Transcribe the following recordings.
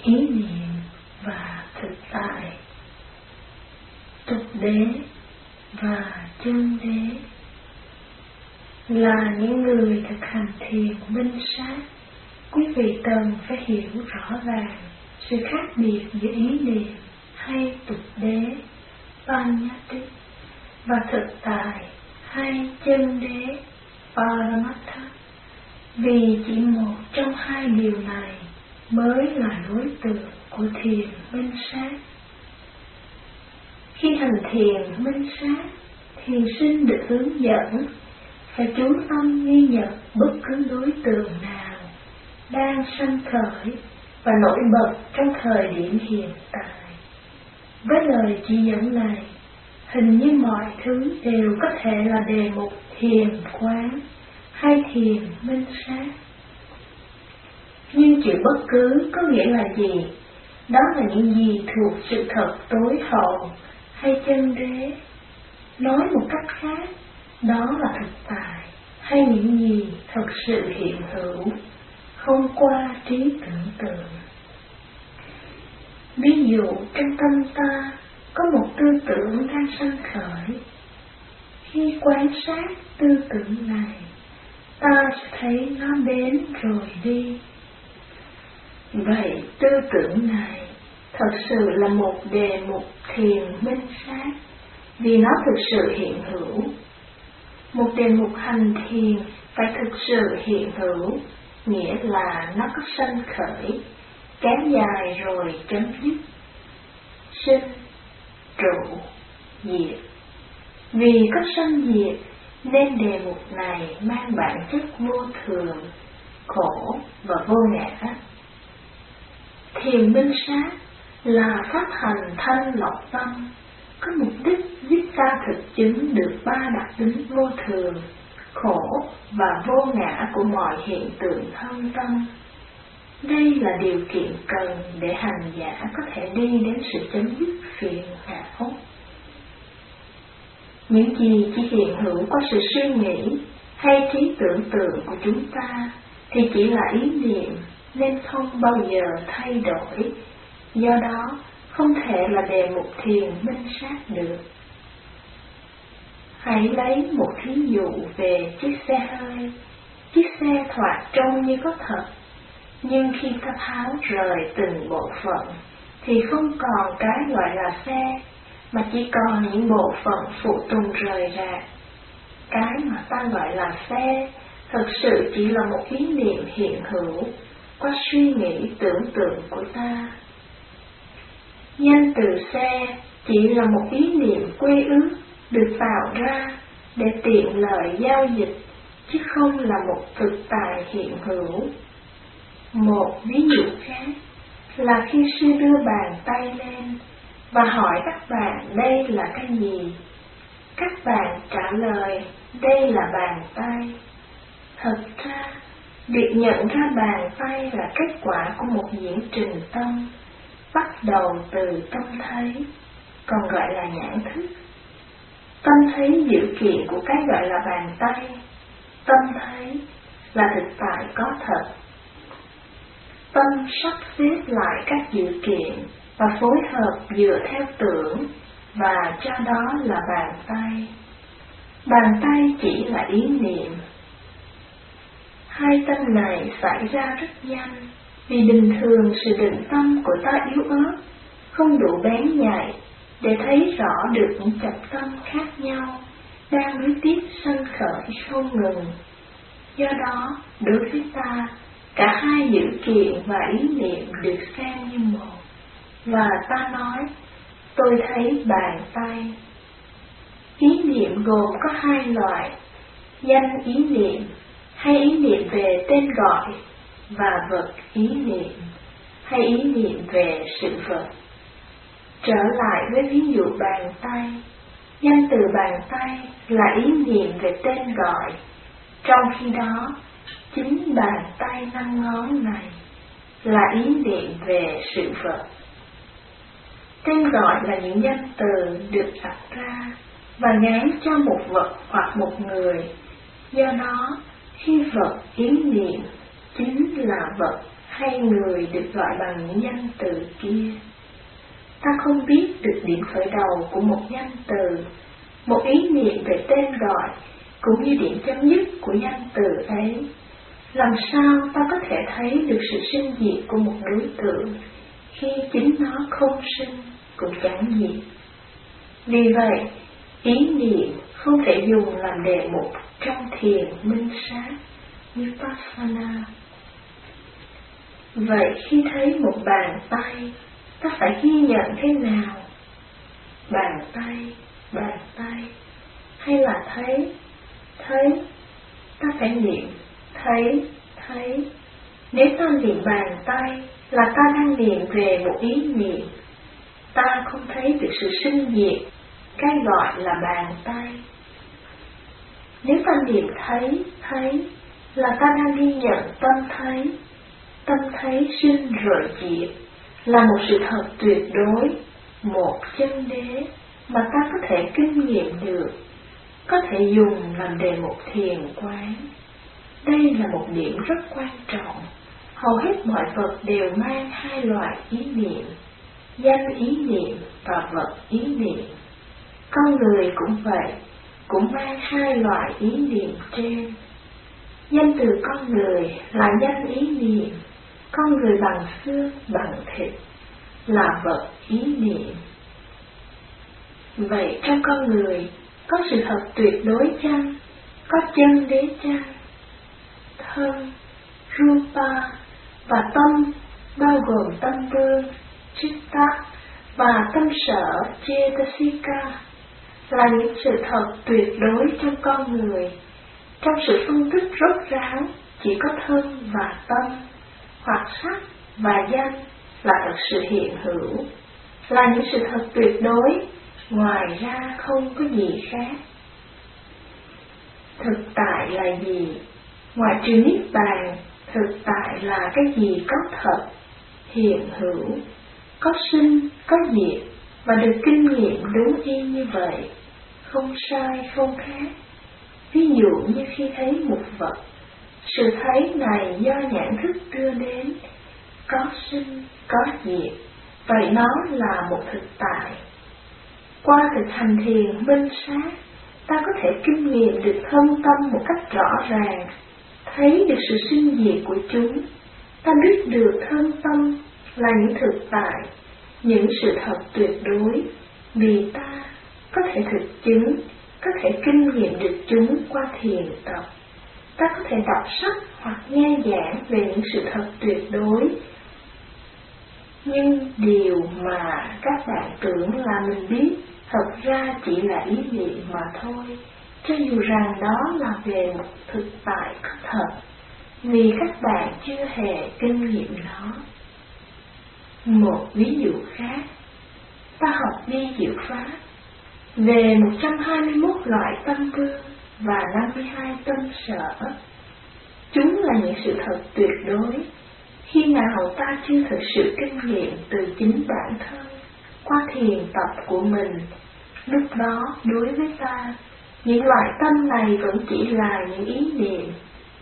ý niệm và thực tại, tục đế và chân đế là những người thực hành thiền minh sát. Quý vị cần phải hiểu rõ ràng sự khác biệt giữa ý niệm hay tục đế Panyati và thực tại hay chân đế Paramatha, vì chỉ một trong hai điều này mới là đối tượng của thiền minh sát. Khi hành thiền minh sát, thiền sinh được hướng dẫn phải chú tâm ghi nhận bất cứ đối tượng nào đang sanh khởi và nổi bật trong thời điểm hiện tại. Với lời chỉ dẫn này, hình như mọi thứ đều có thể là đề mục thiền quán hay thiền minh sát. Nhưng chữ bất cứ có nghĩa là gì? Đó là những gì thuộc sự thật tối hậu hay chân đế? Nói một cách khác, đó là thực tại hay những gì thật sự hiện hữu, không qua trí tưởng tượng. Ví dụ trong tâm ta có một tư tưởng đang sanh khởi. Khi quan sát tư tưởng này, ta sẽ thấy nó đến rồi đi. Vậy tư tưởng này thật sự là một đề mục thiền minh sát, vì nó thực sự hiện hữu. Một đề mục hành thiền phải thực sự hiện hữu, nghĩa là nó có sanh khởi, kéo dài rồi chấm dứt. Sinh, trụ, diệt. Vì có sanh diệt nên đề mục này mang bản chất vô thường, khổ và vô ngã. Thiền minh sát là pháp hành thanh lọc tâm, có mục đích giúp ta thực chứng được ba đặc tính vô thường, khổ và vô ngã của mọi hiện tượng thân tâm. Đây là điều kiện cần để hành giả có thể đi đến sự chấm dứt phiền não. Những gì chỉ hiện hữu qua sự suy nghĩ hay trí tưởng tượng của chúng ta thì chỉ là ý niệm, nên không bao giờ thay đổi. Do đó, không thể là đề mục thiền minh sát được. Hãy lấy một thí dụ về chiếc xe hơi. Chiếc xe thoạt trông như có thật, nhưng khi ta tháo rời từng bộ phận thì không còn cái gọi là xe, mà chỉ còn những bộ phận phụ tùng rời rạc. Cái mà ta gọi là xe thực sự chỉ là một ý niệm hiện hữu qua suy nghĩ tưởng tượng của ta. Danh từ xe chỉ là một ý niệm quy ước được tạo ra để tiện lợi giao dịch, chứ không là một thực tại hiện hữu. Một ví dụ khác là khi sư đưa bàn tay lên và hỏi các bạn đây là cái gì, các bạn trả lời đây là bàn tay. Thật ra, việc nhận ra bàn tay là kết quả của một diễn trình tâm, bắt đầu từ tâm thấy, còn gọi là nhãn thức. Tâm thấy dữ kiện của cái gọi là bàn tay. Tâm thấy là thực tại có thật. Tâm sắp xếp lại các dữ kiện và phối hợp dựa theo tưởng, và cho đó là bàn tay. Bàn tay chỉ là ý niệm. Hai tâm này xảy ra rất nhanh, vì bình thường sự định tâm của ta yếu ớt, không đủ bén nhạy để thấy rõ được những chập tâm khác nhau đang nối tiếp sanh khởi không ngừng. Do đó, đối với ta, cả hai dữ kiện và ý niệm được xem như một, và ta nói, tôi thấy bàn tay. Ý niệm gồm có hai loại, danh ý niệm hay ý niệm về tên gọi, và vật ý niệm hay ý niệm về sự vật. Trở lại với ví dụ bàn tay, danh từ bàn tay là ý niệm về tên gọi, trong khi đó chính bàn tay 5 ngón này là ý niệm về sự vật. Tên gọi là những danh từ được đặt ra và gán cho một vật hoặc một người. Do đó, khi vật ý niệm chính là vật hay người được gọi bằng những danh từ kia. Ta không biết được điểm khởi đầu của một danh từ, một ý niệm về tên gọi, cũng như điểm chấm dứt của danh từ ấy. Làm sao ta có thể thấy được sự sinh diệt của một đối tượng khi chính nó không sinh cũng chẳng diệt? Vì vậy, ý niệm không thể dùng làm đề mục trong thiền minh sát Vipassana. Vậy khi thấy một bàn tay, ta phải ghi nhận thế nào? Bàn tay, hay là thấy? Ta phải niệm thấy. Nếu ta niệm bàn tay là ta đang niệm về một ý niệm. Ta không thấy được sự sinh diệt, cái gọi là bàn tay. Nếu ta niệm thấy là ta đang ghi nhận tâm thấy sinh rồi diệt, là một sự thật tuyệt đối, một chân đế mà ta có thể kinh nghiệm được, có thể dùng làm đề mục thiền quán. Đây là một điểm rất quan trọng. Hầu hết mọi vật đều mang hai loại ý niệm, danh ý niệm và vật ý niệm. Con người cũng vậy, cũng mang hai loại ý niệm trên. Danh từ con người là danh ý niệm, con người bằng xương bằng thịt là vật ý niệm. Vậy trong con người có sự thật tuyệt đối chăng? Có chân đế chăng? Thân, rupa và tâm bao gồm tâm vương, chitta và tâm sở, cetasika, là những sự thật tuyệt đối trong con người. Trong sự phân tích rốt ráo chỉ có thân và tâm, hoặc sắc và danh là thật sự hiện hữu, là những sự thật tuyệt đối, ngoài ra không có gì khác. Thực tại là gì? Ngoài trừ niết bàn, thực tại là cái gì có thật, hiện hữu, có sinh, có diệt và được kinh nghiệm đúng y như vậy, không sai không khác. Ví dụ như khi thấy một vật, sự thấy này do nhãn thức đưa đến, có sinh, có diệt, vậy nó là một thực tại. Qua thực hành thiền minh sát, ta có thể kinh nghiệm được thân tâm một cách rõ ràng, thấy được sự sinh diệt của chúng. Ta biết được thân tâm là những thực tại, những sự thật tuyệt đối, vì ta có thể thực chứng, có thể kinh nghiệm được chúng qua thiền tập. Ta có thể đọc sách hoặc nghe giảng về những sự thật tuyệt đối, nhưng điều mà các bạn tưởng là mình biết thật ra chỉ là ý niệm mà thôi, cho dù rằng đó là về một thực tại có thật, vì các bạn chưa hề kinh nghiệm nó. Một ví dụ khác, ta học vi diệu pháp về 121 loại tâm vương và 52 tâm sở. Chúng là những sự thật tuyệt đối. Khi nào ta chưa thực sự kinh nghiệm từ chính bản thân qua thiền tập của mình, lúc đó đối với ta, những loại tâm này vẫn chỉ là những ý niệm,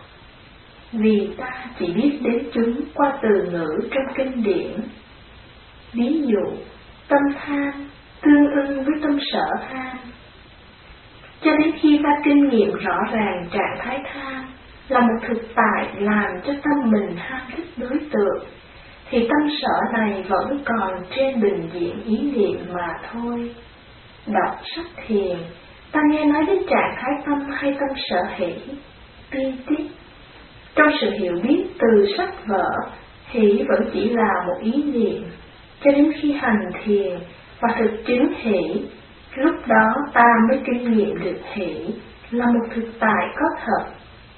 vì ta chỉ biết đến chúng qua từ ngữ trong kinh điển. Ví dụ, tâm tham tương ưng với tâm sở tham. Cho đến khi ta kinh nghiệm rõ ràng trạng thái tham là một thực tại làm cho tâm mình ham thích đối tượng, thì tâm sở này vẫn còn trên bình diện ý niệm mà thôi. Đọc sách thiền, ta nghe nói đến trạng thái tâm hay tâm sở hỷ, piti. Trong sự hiểu biết từ sách vở, hỷ vẫn chỉ là một ý niệm, cho đến khi hành thiền và thực chứng hỷ, lúc đó ta mới kinh nghiệm được hỷ là một thực tại có thật.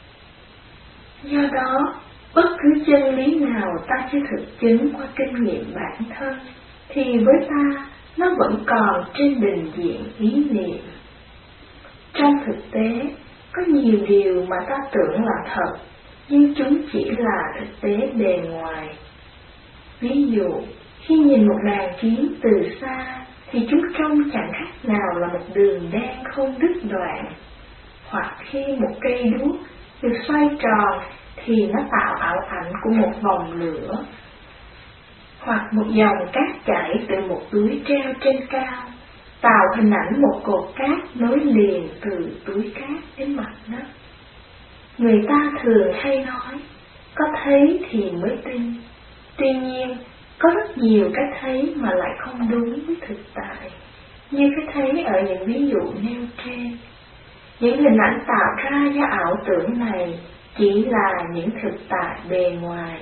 Do đó, bất cứ chân lý nào ta chưa thực chứng qua kinh nghiệm bản thân, thì với ta nó vẫn còn trên bình diện ý niệm. Trong thực tế, có nhiều điều mà ta tưởng là thật, nhưng chúng chỉ là thực tế bề ngoài. Ví dụ, khi nhìn một đàn kiến từ xa, thì chúng trông chẳng khác nào là một đường đen không đứt đoạn. Hoặc khi một cây đuốc được xoay tròn, thì nó tạo ảo ảnh của một vòng lửa, hoặc một dòng cát chảy từ một túi treo trên cao, tạo hình ảnh một cột cát nối liền từ túi cát đến mặt đất. Người ta thường hay nói, có thấy thì mới tin. Tuy nhiên, có rất nhiều cái thấy mà lại không đúng với thực tại, như cái thấy ở những ví dụ nêu trên. Những hình ảnh tạo ra do ảo tưởng này chỉ là những thực tại bề ngoài.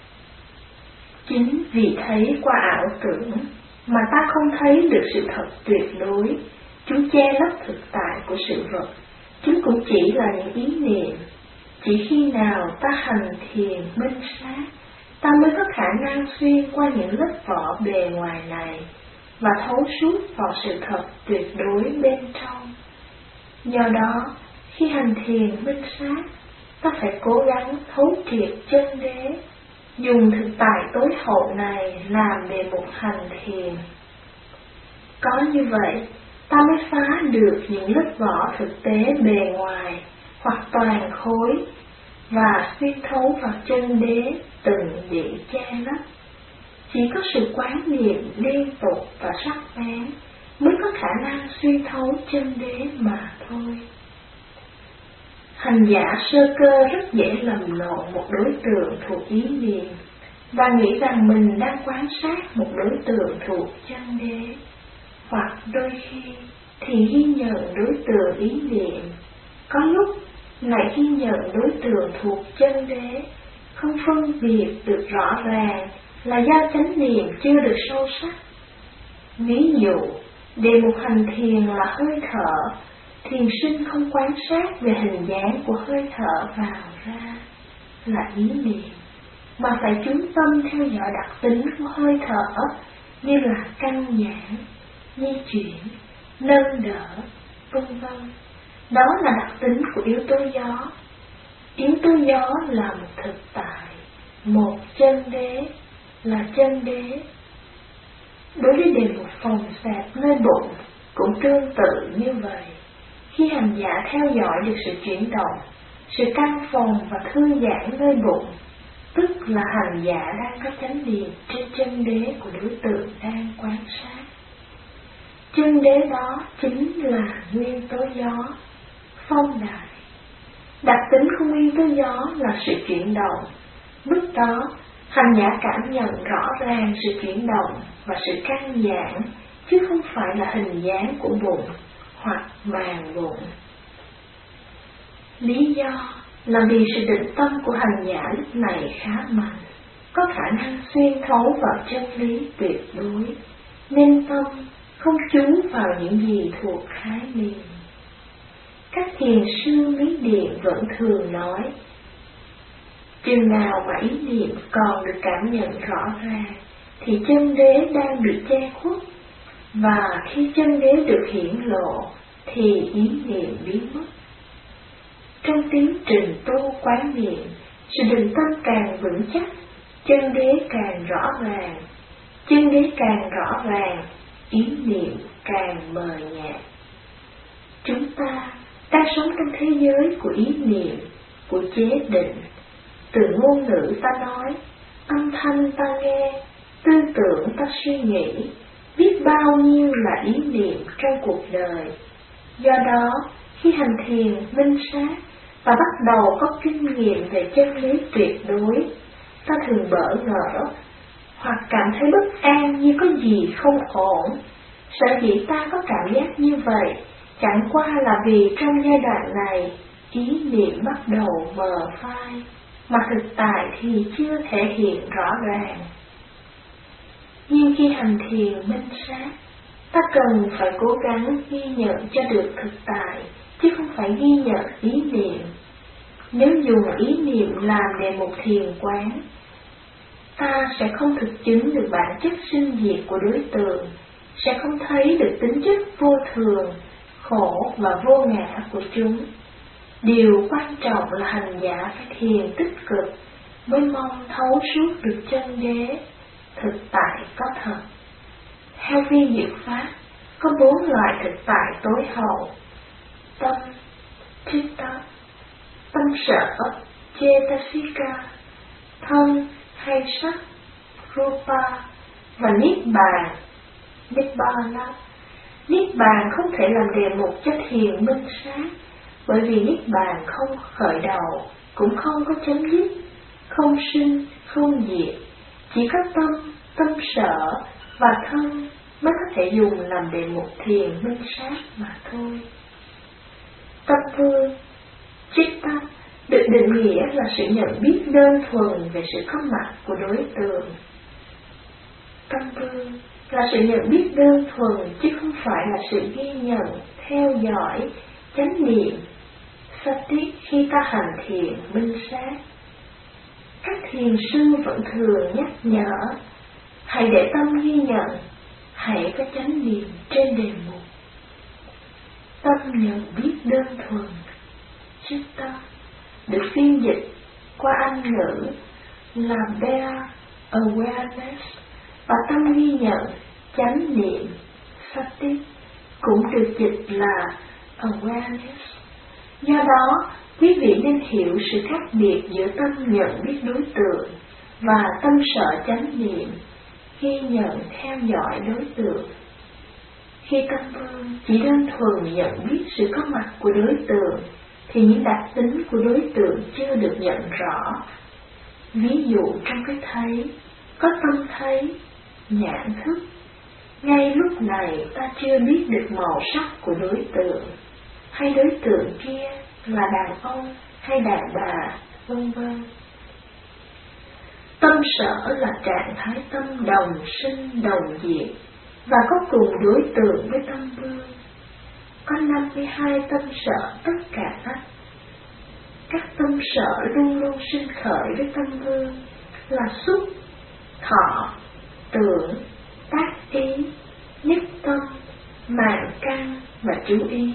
Chính vì thấy qua ảo tưởng mà ta không thấy được sự thật tuyệt đối, chúng che lấp thực tại của sự vật. Chúng cũng chỉ là những ý niệm. Chỉ khi nào ta hành thiền minh sát, ta mới có khả năng xuyên qua những lớp vỏ bề ngoài này và thấu suốt vào sự thật tuyệt đối bên trong. Do đó, khi hành thiền minh sát, ta phải cố gắng thấu triệt chân đế, dùng thực tại tối hậu này làm đề mục hành thiền. Có như vậy, ta mới phá được những lớp vỏ thực tế bề ngoài hoặc toàn khối và xuyên thấu vào chân đế từng bị che lấp. Chỉ có sự quán niệm liên tục và sắc bén mới có khả năng xuyên thấu chân đế mà thôi. Hành giả sơ cơ rất dễ lầm lộn một đối tượng thuộc ý niệm và nghĩ rằng mình đang quan sát một đối tượng thuộc chân đế, hoặc đôi khi thì ghi nhận đối tượng ý niệm, có lúc lại ghi nhận đối tượng thuộc chân đế, không phân biệt được rõ ràng là do chánh niệm chưa được sâu sắc. Ví dụ, đề mục hành thiền là hơi thở, thiền sinh không quan sát về hình dáng của hơi thở vào ra là ý niệm, mà phải chú tâm theo dõi đặc tính của hơi thở như là căng giãn, di chuyển, nâng đỡ, vân vân. Đó là đặc tính của yếu tố gió. Yếu tố gió là một thực tại, một chân đế, là chân đế. Đối với đề mục phòng xẹp nơi bụng cũng tương tự như vậy. Khi hành giả theo dõi được sự chuyển động, sự căng phòng và thư giãn nơi bụng, tức là hành giả đang có chánh niệm trên chân đế của đối tượng đang quan sát. Chân đế đó chính là nguyên tố gió, phong đại. Đặc tính của nguyên tố gió là sự chuyển động. Lúc đó, hành giả cảm nhận rõ ràng sự chuyển động và sự căng giãn, chứ không phải là hình dáng của bụng hoặc màng bụng. Lý do là vì sự định tâm của hành giả lúc này khá mạnh, có khả năng xuyên thấu vào chân lý tuyệt đối, nên tâm không chú vào những gì thuộc khái niệm. Các thiền sư Miến Điện vẫn thường nói, chừng nào mà ý niệm còn được cảm nhận rõ ràng, thì chân đế đang bị che khuất, và khi chân đế được hiển lộ, thì ý niệm biến mất. Trong tiến trình tu quán niệm, sự định tâm càng vững chắc, chân đế càng rõ ràng. Chân đế càng rõ ràng, ý niệm càng mờ nhạt. Chúng ta đang sống trong thế giới của ý niệm, của chế định. Từ ngôn ngữ ta nói, âm thanh ta nghe, tư tưởng ta suy nghĩ, biết bao nhiêu là ý niệm trong cuộc đời. Do đó, khi hành thiền minh sát và bắt đầu có kinh nghiệm về chân lý tuyệt đối, ta thường bỡ ngỡ hoặc cảm thấy bất an như có gì không ổn. Sở dĩ ta có cảm giác như vậy chẳng qua là vì trong giai đoạn này ý niệm bắt đầu mờ phai, mà thực tại thì chưa thể hiện rõ ràng. Nhưng khi hành thiền minh sát, ta cần phải cố gắng ghi nhận cho được thực tại, chứ không phải ghi nhận ý niệm. Nếu dùng ý niệm làm đề mục thiền quán, ta sẽ không thực chứng được bản chất sinh diệt của đối tượng, sẽ không thấy được tính chất vô thường, khổ và vô ngã của chúng. Điều quan trọng là hành giả phải thiền tích cực mới mong thấu suốt được chân đế, thực tại có thật. Theo vi diệu pháp, có 4 loại thực tại tối hậu: tâm, chitta, tâm sở, Cetasika, thân hay sắc, Rupa, và Niết Bàn, Nibbana. Niết Bàn không thể làm đề mục cho thiền minh sát, bởi vì Niết Bàn không khởi đầu, cũng không có chấm dứt, không sinh, không diệt, chỉ có tâm sở và thân mới có thể dùng làm đề mục thiền minh sát mà thôi. Tâm vương, Chitta, được định nghĩa là sự nhận biết đơn thuần về sự có mặt của đối tượng. Tâm vương là sự nhận biết đơn thuần chứ không phải là sự ghi nhận, theo dõi, chánh niệm, sati khi ta hành thiền minh sát. Các thiền sư vẫn thường nhắc nhở, hãy để tâm ghi nhận, hãy có chánh niệm trên đề mục. Tâm nhận biết đơn thuần, Chitta, được phiên dịch qua Anh ngữ là bare awareness, và tâm ghi nhận, chánh niệm, sati, cũng được dịch là awareness. Do đó, quý vị nên hiểu sự khác biệt giữa tâm nhận biết đối tượng và tâm sở chánh niệm, ghi nhận theo dõi đối tượng. Khi tâm vương chỉ đơn thuần nhận biết sự có mặt của đối tượng, thì những đặc tính của đối tượng chưa được nhận rõ. Ví dụ trong cái thấy, có tâm thấy, nhãn thức. Ngay lúc này ta chưa biết được màu sắc của đối tượng, hay đối tượng kia là đàn ông hay đàn bà, vân vân. Tâm sở là trạng thái tâm đồng sinh đồng diệt, và có cùng đối tượng với tâm vương. Có 52 tâm sở tất cả. Các tâm sở luôn luôn sinh khởi với tâm vương là xúc, thọ, tưởng, tác ý, nhất tâm, mạng căn và chú ý.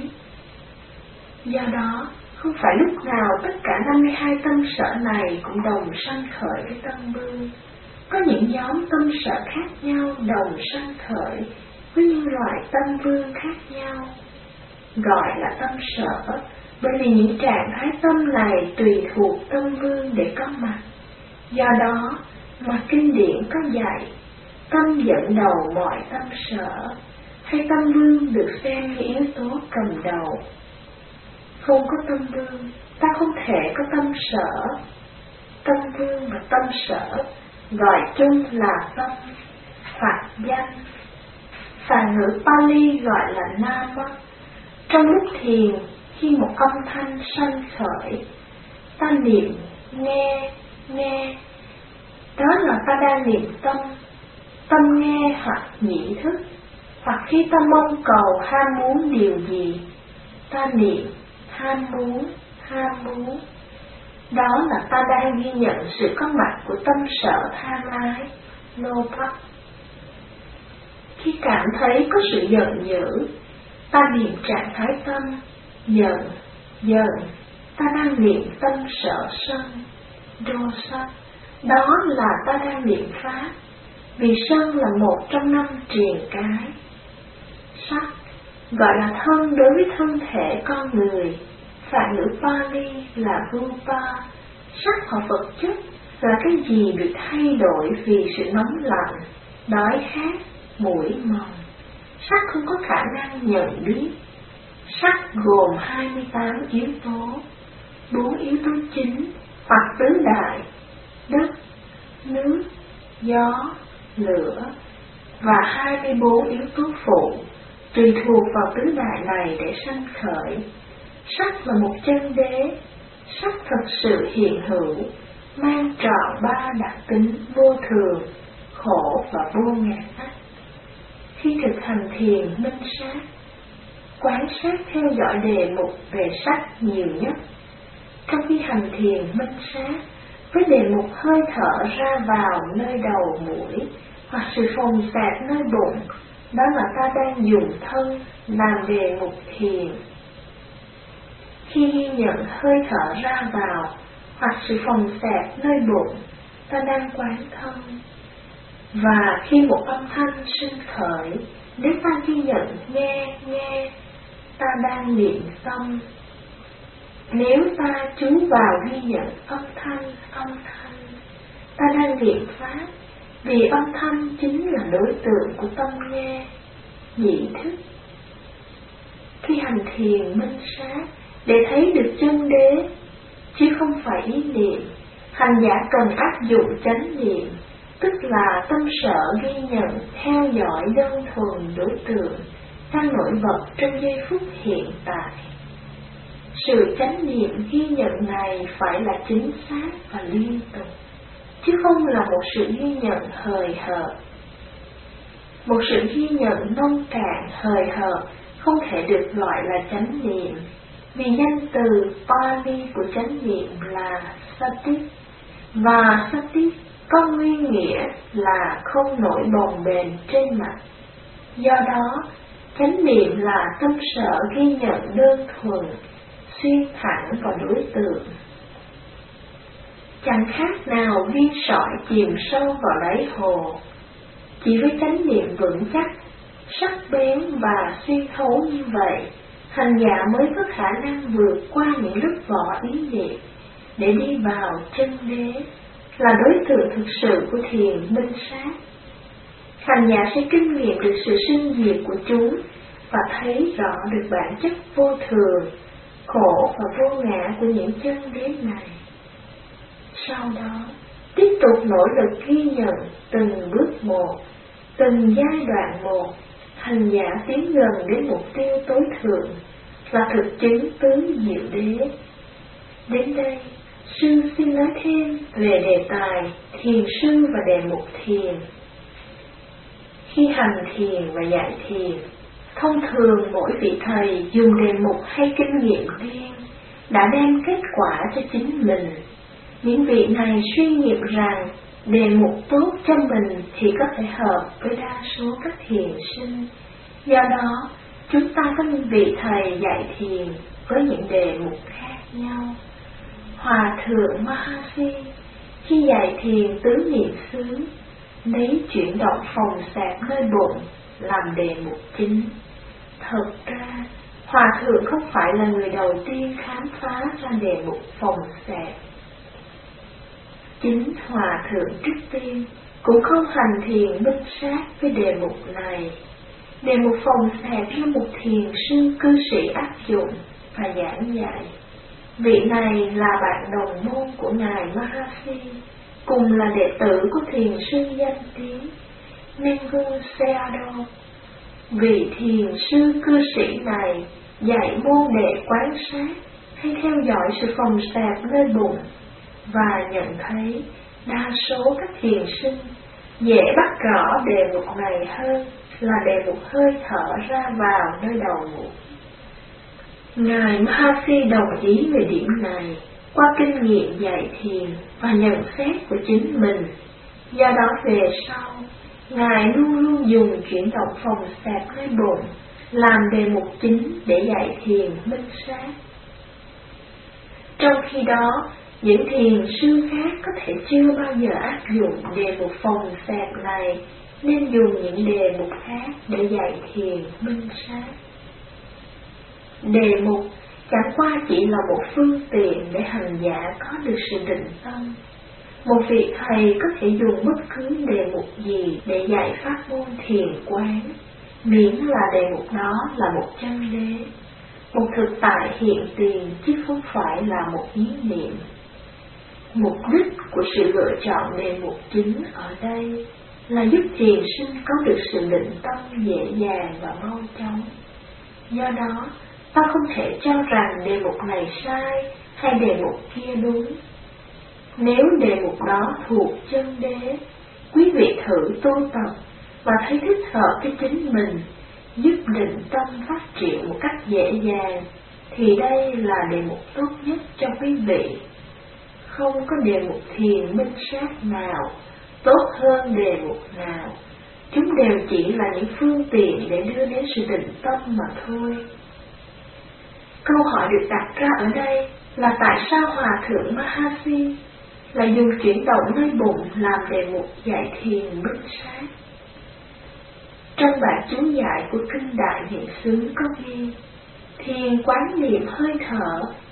Do đó, không phải lúc nào tất cả 52 tâm sở này cũng đồng sanh khởi với tâm vương. Có những nhóm tâm sở khác nhau đồng sanh khởi với những loại tâm vương khác nhau. Gọi là tâm sở bởi vì những trạng thái tâm này tùy thuộc tâm vương để có mặt. Do đó mà kinh điển có dạy, tâm dẫn đầu mọi tâm sở, hay tâm vương được xem như yếu tố cầm đầu. Không có tâm vương, ta không thể có tâm sở. Tâm vương và tâm sở gọi chung là tâm hoặc danh. Phạn ngữ Pali gọi là nama. Trong lúc thiền, khi một âm thanh sanh khởi, ta niệm nghe, đó là ta đang niệm tâm nghe hoặc nhị thức. Hoặc khi ta mong cầu ham muốn điều gì, ta niệm ham muốn. Đó là ta đang ghi nhận sự có mặt của tâm sở tham ái, lobha. Khi cảm thấy có sự giận dữ, ta niệm trạng thái tâm giận, ta đang niệm tâm sở sân, dosa. Đó là ta đang niệm pháp, vì sân là một trong 5 triền cái. Sắc gọi là thân đối với thân thể con người. Phạn ngữ Pali là rupa. Sắc hoặc vật chất là cái gì bị thay đổi vì sự nóng lạnh, đói khát, muội mòn. Sắc không có khả năng nhận biết. Sắc gồm 28 yếu tố, 4 yếu tố chính hoặc tứ đại: đất, nước, gió, lửa, và 24 yếu tố phụ, tùy thuộc vào tứ đại này để sanh khởi. Sắc là một chân đế. Sắc thật sự hiện hữu, mang trọn 3 đặc tính vô thường, khổ và vô ngã. Khi thực hành thiền minh sát, quan sát theo dõi đề mục về sắc nhiều nhất. Trong khi hành thiền minh sát, với đề mục hơi thở ra vào nơi đầu mũi hoặc sự phồng xẹp nơi bụng, đó là ta đang dùng thân làm đề mục thiền. Khi ghi nhận hơi thở ra vào hoặc sự phồng xẹp nơi bụng, ta đang quán thân. Và khi một âm thanh sinh khởi, nếu ta ghi nhận nghe, ta đang niệm tâm. Nếu ta chú vào ghi nhận âm thanh, ta đang niệm Pháp, vì âm thanh chính là đối tượng của tâm nghe, nhị thức. Khi hành thiền minh sát để thấy được chân đế, chứ không phải ý niệm, hành giả cần áp dụng chánh niệm, tức là tâm sở ghi nhận, theo dõi đơn thuần đối tượng đang nổi bật trong giây phút hiện tại. Sự chánh niệm ghi nhận này phải là chính xác và liên tục, chứ không là một sự ghi nhận hời hợt. Một sự ghi nhận nông cạn hời hợt không thể được gọi là chánh niệm, vì danh từ Pali của chánh niệm là sati, và sati có nguyên nghĩa là không nổi bồng bềnh trên mặt. Do đó, chánh niệm là tâm sở ghi nhận đơn thuần, xuyên thẳng vào đối tượng. Chẳng khác nào viên sỏi chìm sâu vào đáy hồ. Chỉ với chánh niệm vững chắc, sắc bén và xuyên thấu như vậy, hành giả mới có khả năng vượt qua những lớp vỏ ý niệm để đi vào chân đế, là đối tượng thực sự của thiền minh sát. Hành giả sẽ kinh nghiệm được sự sinh diệt của chúng và thấy rõ được bản chất vô thường, khổ và vô ngã của những chân đế này. Sau đó, tiếp tục nỗ lực ghi nhận từng bước một, từng giai đoạn một, hành giả tiến gần đến mục tiêu tối thượng là thực chứng tứ diệu đế. Đến đây, sư xin nói thêm về đề tài thiền sư và đề mục thiền. Khi hành thiền và dạy thiền, thông thường mỗi vị thầy dùng đề mục hay kinh nghiệm riêng đã đem kết quả cho chính mình. Những vị này suy nghiệm rằng đề mục tốt cho mình thì có thể hợp với đa số các thiền sinh. Do đó, chúng ta có những vị thầy dạy thiền với những đề mục khác nhau. Hòa thượng Mahasi khi dạy thiền tứ niệm xứ lấy chuyển động phòng xẹp nơi bụng làm đề mục chính. Thật ra, Hòa thượng không phải là người đầu tiên khám phá ra đề mục phòng xẹp. Chính Hòa thượng trước tiên cũng không hành thiền minh sát với đề mục này. Đề mục phòng xẹp do một thiền sư cư sĩ áp dụng và giảng dạy. Vị này là bạn đồng môn của ngài Mahasi, cùng là đệ tử của thiền sư danh tiếng Mengu Sayadaw. Vị thiền sư cư sĩ này dạy môn đệ quán sát hay theo dõi sự phòng xẹp nơi bụng, và nhận thấy đa số các thiền sinh dễ bắt rõ đề mục này hơn là đề mục hơi thở ra vào nơi đầu mũi. Ngài Mahasi đồng ý về điểm này qua kinh nghiệm dạy thiền và nhận xét của chính mình. Do đó về sau, Ngài luôn luôn dùng chuyển động phòng xẹp nơi bụng làm đề mục chính để dạy thiền minh sát. Trong khi đó, những thiền sư khác có thể chưa bao giờ áp dụng đề mục phòng xẹp này, nên dùng những đề mục khác để dạy thiền minh sát. Đề mục chẳng qua chỉ là một phương tiện để hành giả có được sự định tâm. Một vị thầy có thể dùng bất cứ đề mục gì để dạy pháp môn thiền quán, miễn là đề mục đó là một chân đế, một thực tại hiện tiền chứ không phải là một ý niệm. Mục đích của sự lựa chọn đề mục chính ở đây là giúp thiền sinh có được sự định tâm dễ dàng và mau chóng. Do đó, ta không thể cho rằng đề mục này sai hay đề mục kia đúng. Nếu đề mục đó thuộc chân đế, quý vị thử tu tập và thấy thích hợp với chính mình, giúp định tâm phát triển một cách dễ dàng, thì đây là đề mục tốt nhất cho quý vị. Không có đề mục thiền minh sát nào tốt hơn đề mục nào. Chúng đều chỉ là những phương tiện để đưa đến sự định tâm mà thôi. Câu hỏi được đặt ra ở đây là tại sao Hòa thượng Mahasi lại dùng chuyển động nơi bụng làm đề mục dạy thiền minh sát? Trong bản chú giải của Kinh Đại Hiện Xứ có ghi, thiền quán niệm hơi thở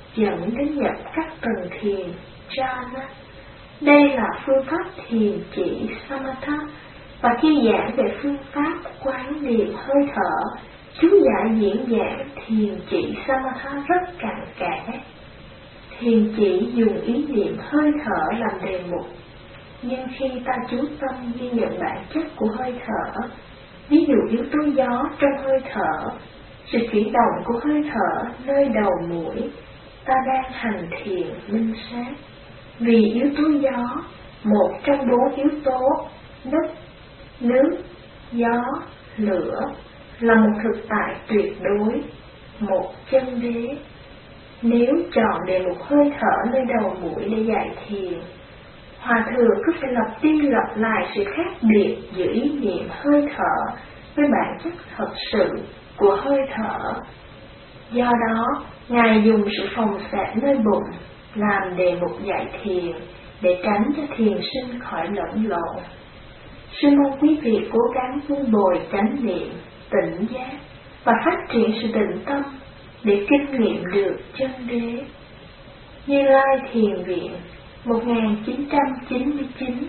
dẫn đến nhập các tầng thiền jhana. Đây là phương pháp thiền chỉ samatha, và khi giảng về phương pháp quán niệm hơi thở, chú giải diễn giảng thiền chỉ samatha rất cặn kẽ. Thiền chỉ dùng ý niệm hơi thở làm đề mục, nhưng khi ta chú tâm ghi nhận bản chất của hơi thở, ví dụ yếu tố gió trong hơi thở, sự chuyển động của hơi thở nơi đầu mũi, ta đang hành thiền minh sát. Vì yếu tố gió, một trong 4 yếu tố đất, nước, gió, lửa, là một thực tại tuyệt đối, một chân đế. Nếu chọn đề mục hơi thở nơi đầu mũi để dạy thiền, Hòa thượng cứ phải lặp đi lặp lại sự khác biệt giữa ý niệm hơi thở với bản chất thật sự của hơi thở. Do đó, Ngài dùng sự phòng xạ nơi bụng làm đề mục dạy thiền để tránh cho thiền sinh khỏi lẫn lộn. Sư mong quý vị cố gắng vun bồi chánh niệm, tỉnh giác và phát triển sự tịnh tâm để kinh nghiệm được chân đế. Như Lai Thiền Viện 1999